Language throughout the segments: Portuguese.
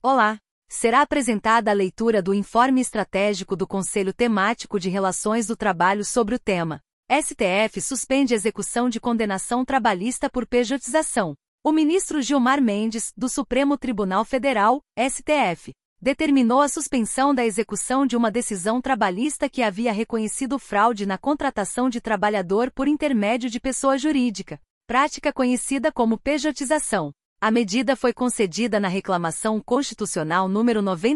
Olá! Será apresentada a leitura do Informe Estratégico do Conselho Temático de Relações do Trabalho sobre o tema STF suspende execução de condenação trabalhista por pejotização. O ministro Gilmar Mendes, do Supremo Tribunal Federal, STF, determinou a suspensão da execução de uma decisão trabalhista que havia reconhecido fraude na contratação de trabalhador por intermédio de pessoa jurídica, prática conhecida como pejotização. A medida foi concedida na Reclamação Constitucional número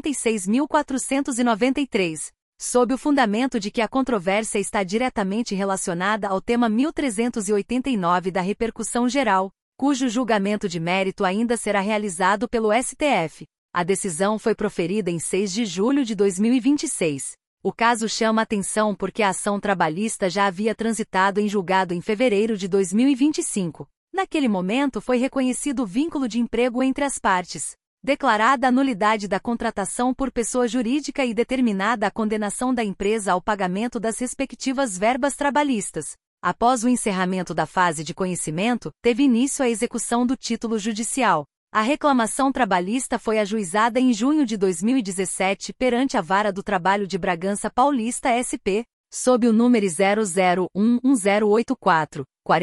96.493, sob o fundamento de que a controvérsia está diretamente relacionada ao tema 1389 da repercussão geral, cujo julgamento de mérito ainda será realizado pelo STF. A decisão foi proferida em 6 de julho de 2026. O caso chama atenção porque a ação trabalhista já havia transitado em julgado em fevereiro de 2025. Naquele momento foi reconhecido o vínculo de emprego entre as partes, declarada a nulidade da contratação por pessoa jurídica e determinada a condenação da empresa ao pagamento das respectivas verbas trabalhistas. Após o encerramento da fase de conhecimento, teve início a execução do título judicial. A reclamação trabalhista foi ajuizada em junho de 2017 perante a Vara do Trabalho de Bragança Paulista SP, sob o número 0011084.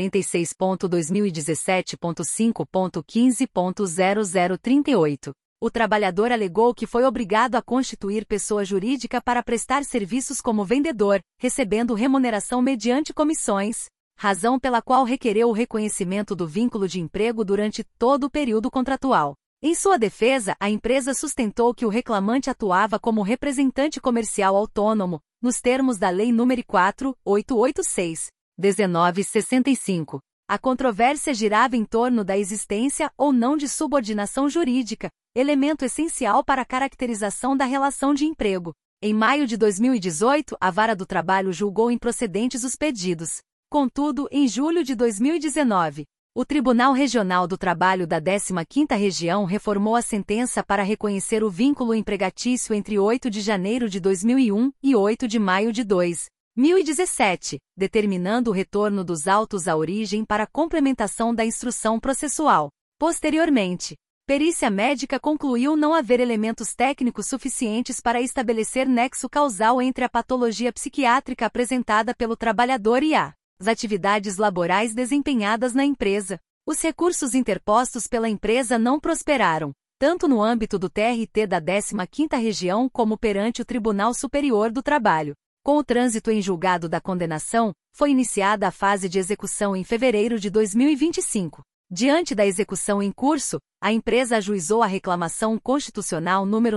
46.2017.5.15.0038. O trabalhador alegou que foi obrigado a constituir pessoa jurídica para prestar serviços como vendedor, recebendo remuneração mediante comissões, razão pela qual requereu o reconhecimento do vínculo de emprego durante todo o período contratual. Em sua defesa, a empresa sustentou que o reclamante atuava como representante comercial autônomo, nos termos da Lei nº 4.886. 1965. A controvérsia girava em torno da existência ou não de subordinação jurídica, elemento essencial para a caracterização da relação de emprego. Em maio de 2018, a Vara do Trabalho julgou improcedentes os pedidos. Contudo, em julho de 2019, o Tribunal Regional do Trabalho da 15ª Região reformou a sentença para reconhecer o vínculo empregatício entre 8 de janeiro de 2001 e 8 de maio de 2017, determinando o retorno dos autos à origem para complementação da instrução processual. Posteriormente, perícia médica concluiu não haver elementos técnicos suficientes para estabelecer nexo causal entre a patologia psiquiátrica apresentada pelo trabalhador e as atividades laborais desempenhadas na empresa. Os recursos interpostos pela empresa não prosperaram, tanto no âmbito do TRT da 15ª Região como perante o Tribunal Superior do Trabalho. Com o trânsito em julgado da condenação, foi iniciada a fase de execução em fevereiro de 2025. Diante da execução em curso, a empresa ajuizou a reclamação constitucional número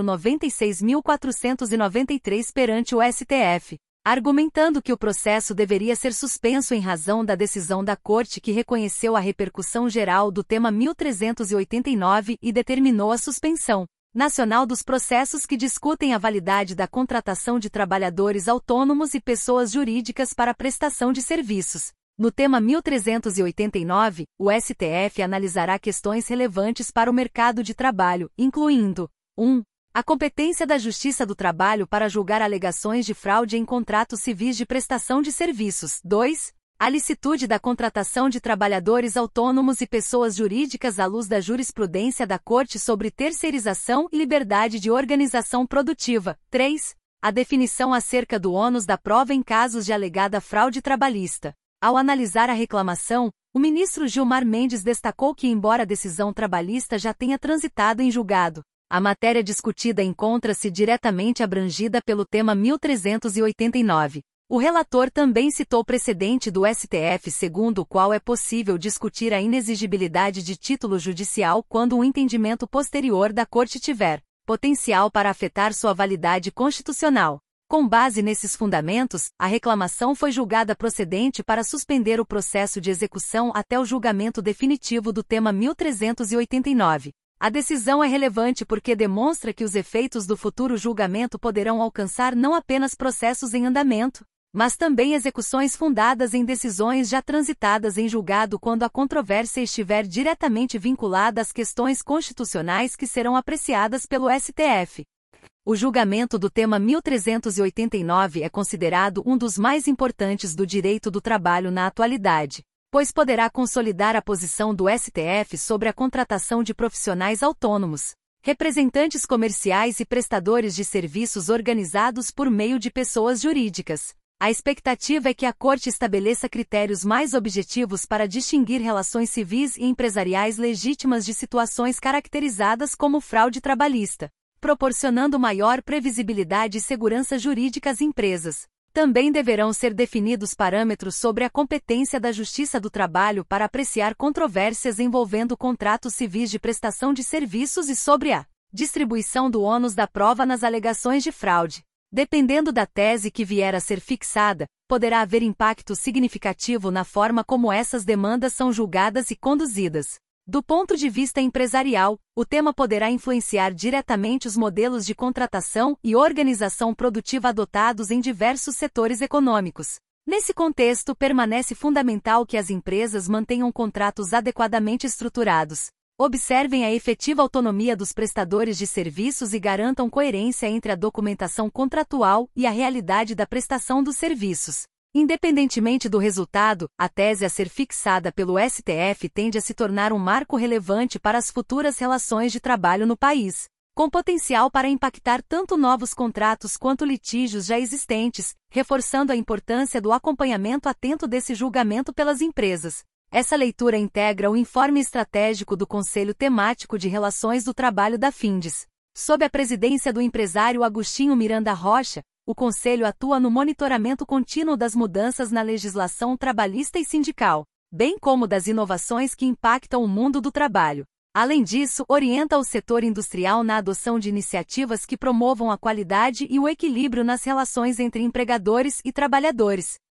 96.493 perante o STF, argumentando que o processo deveria ser suspenso em razão da decisão da Corte que reconheceu a repercussão geral do tema 1389 e determinou a suspensão nacional dos processos que discutem a validade da contratação de trabalhadores autônomos e pessoas jurídicas para prestação de serviços. No tema 1389, o STF analisará questões relevantes para o mercado de trabalho, incluindo 1. A competência da Justiça do Trabalho para julgar alegações de fraude em contratos civis de prestação de serviços. 2. A licitude da contratação de trabalhadores autônomos e pessoas jurídicas à luz da jurisprudência da Corte sobre terceirização e liberdade de organização produtiva. 3. A definição acerca do ônus da prova em casos de alegada fraude trabalhista. Ao analisar a reclamação, o ministro Gilmar Mendes destacou que, embora a decisão trabalhista já tenha transitado em julgado, a matéria discutida encontra-se diretamente abrangida pelo tema 1389. O relator também citou precedente do STF segundo o qual é possível discutir a inexigibilidade de título judicial quando um entendimento posterior da Corte tiver potencial para afetar sua validade constitucional. Com base nesses fundamentos, a reclamação foi julgada procedente para suspender o processo de execução até o julgamento definitivo do tema 1389. A decisão é relevante porque demonstra que os efeitos do futuro julgamento poderão alcançar não apenas processos em andamento, mas também execuções fundadas em decisões já transitadas em julgado quando a controvérsia estiver diretamente vinculada às questões constitucionais que serão apreciadas pelo STF. O julgamento do tema 1389 é considerado um dos mais importantes do direito do trabalho na atualidade, pois poderá consolidar a posição do STF sobre a contratação de profissionais autônomos, representantes comerciais e prestadores de serviços organizados por meio de pessoas jurídicas. A expectativa é que a Corte estabeleça critérios mais objetivos para distinguir relações civis e empresariais legítimas de situações caracterizadas como fraude trabalhista, proporcionando maior previsibilidade e segurança jurídica às empresas. Também deverão ser definidos parâmetros sobre a competência da Justiça do Trabalho para apreciar controvérsias envolvendo contratos civis de prestação de serviços e sobre a distribuição do ônus da prova nas alegações de fraude. Dependendo da tese que vier a ser fixada, poderá haver impacto significativo na forma como essas demandas são julgadas e conduzidas. Do ponto de vista empresarial, o tema poderá influenciar diretamente os modelos de contratação e organização produtiva adotados em diversos setores econômicos. Nesse contexto, permanece fundamental que as empresas mantenham contratos adequadamente estruturados, observem a efetiva autonomia dos prestadores de serviços e garantam coerência entre a documentação contratual e a realidade da prestação dos serviços. Independentemente do resultado, a tese a ser fixada pelo STF tende a se tornar um marco relevante para as futuras relações de trabalho no país, com potencial para impactar tanto novos contratos quanto litígios já existentes, reforçando a importância do acompanhamento atento desse julgamento pelas empresas. Essa leitura integra o informe estratégico do Conselho Temático de Relações do Trabalho da Findes. Sob a presidência do empresário Agostinho Miranda Rocha, o Conselho atua no monitoramento contínuo das mudanças na legislação trabalhista e sindical, bem como das inovações que impactam o mundo do trabalho. Além disso, orienta o setor industrial na adoção de iniciativas que promovam a qualidade e o equilíbrio nas relações entre empregadores e trabalhadores.